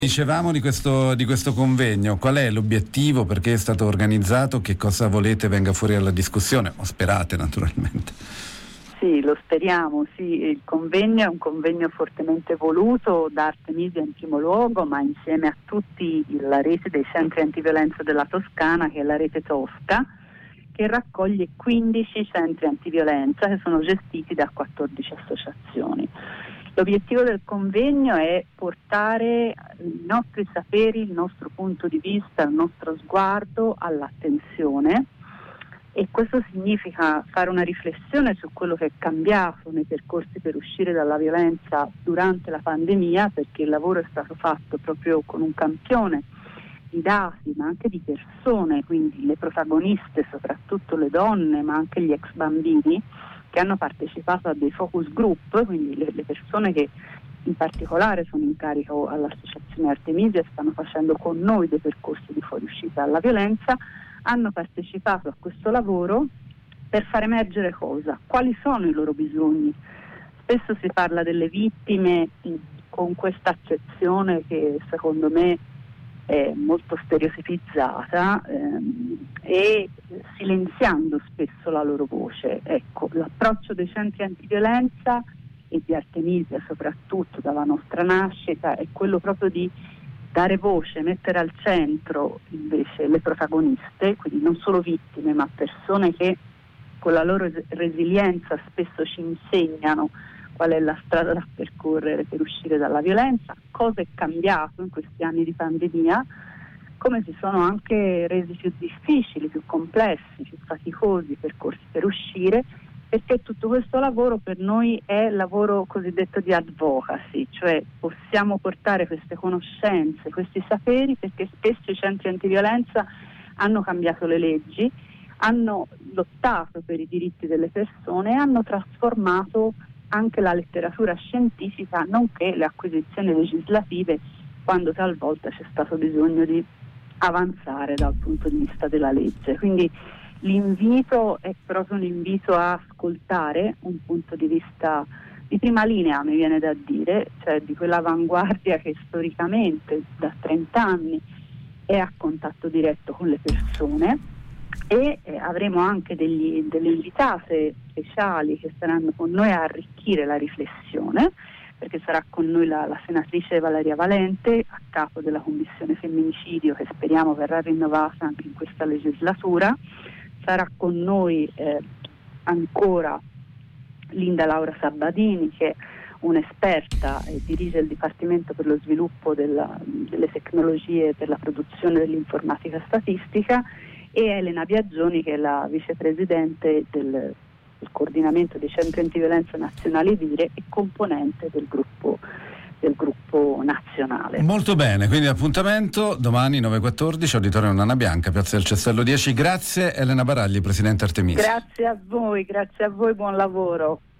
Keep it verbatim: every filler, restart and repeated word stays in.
Dicevamo di questo, di questo convegno, qual è l'obiettivo, perché è stato organizzato, che cosa volete venga fuori alla discussione, o sperate naturalmente? Sì, lo speriamo, sì, il convegno è un convegno fortemente voluto da Artemisia in primo luogo, ma insieme a tutti la rete dei centri antiviolenza della Toscana, che è la rete Tosca, che raccoglie quindici centri antiviolenza che sono gestiti da quattordici associazioni. L'obiettivo del convegno è portare i nostri saperi, il nostro punto di vista, il nostro sguardo all'attenzione, e questo significa fare una riflessione su quello che è cambiato nei percorsi per uscire dalla violenza durante la pandemia, perché il lavoro è stato fatto proprio con un campione di dati, ma anche di persone, quindi le protagoniste, soprattutto le donne, ma anche gli ex bambini che hanno partecipato a dei focus group, quindi le, le persone che in particolare sono in carico all'associazione Artemisia e stanno facendo con noi dei percorsi di fuoriuscita dalla violenza, hanno partecipato a questo lavoro per far emergere cosa? Quali sono i loro bisogni? Spesso si parla delle vittime mh, con questa accezione che secondo me è molto stereotipizzata ehm, e silenziando spesso la loro voce. Ecco, l'approccio dei centri antiviolenza e di Artemisia soprattutto dalla nostra nascita è quello proprio di dare voce, mettere al centro invece le protagoniste, quindi non solo vittime ma persone che con la loro resilienza spesso ci insegnano qual è la strada da percorrere per uscire dalla violenza, cosa è cambiato in questi anni di pandemia, come si sono anche resi più difficili, più complessi, più faticosi i percorsi per uscire, perché tutto questo lavoro per noi è lavoro cosiddetto di advocacy, cioè possiamo portare queste conoscenze, questi saperi, perché spesso i centri antiviolenza hanno cambiato le leggi, hanno lottato per i diritti delle persone e hanno trasformato anche la letteratura scientifica, nonché le acquisizioni legislative, quando talvolta c'è stato bisogno di avanzare dal punto di vista della legge. Quindi l'invito è proprio un invito a ascoltare un punto di vista di prima linea, mi viene da dire, cioè di quell'avanguardia che storicamente da trenta anni è a contatto diretto con le persone, e eh, avremo anche degli, delle invitate speciali che saranno con noi a arricchire la riflessione, perché sarà con noi la, la senatrice Valeria Valente, a capo della Commissione Femminicidio, che speriamo verrà rinnovata anche in questa legislatura. Sarà con noi eh, ancora Linda Laura Sabadini, che è un'esperta e dirige il Dipartimento per lo sviluppo della, delle tecnologie per la produzione dell'informatica statistica, e Elena Biagioni, che è la vicepresidente del, del coordinamento dei centri antiviolenza nazionali Vire e componente del gruppo del gruppo nazionale. Molto bene, quindi appuntamento domani nove e quattordici, Auditorium Nana Bianca, Piazza del Cestello dieci. Grazie Elena Baragli, Presidente Artemisia. Grazie a voi, grazie a voi, buon lavoro.